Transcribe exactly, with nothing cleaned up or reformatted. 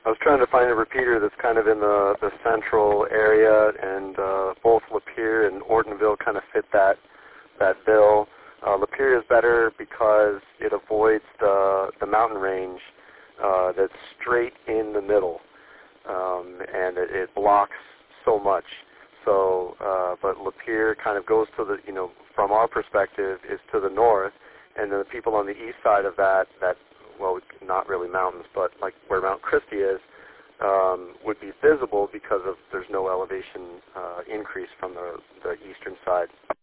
I was trying to find a repeater that's kind of in the, the central area, and uh, both Lapeer and Ortonville kind of fit that that bill. Uh, Lapeer is better because it avoids the, the mountain range uh, that's straight in the middle, um, and it, it blocks so much. So, uh, but Lapeer kind of goes to the, you know, from our perspective, is to the north, and then the people on the east side of that, that well, not really mountains, but like where Mount Christie is, um, would be visible because of there's no elevation uh, increase from the, the eastern side.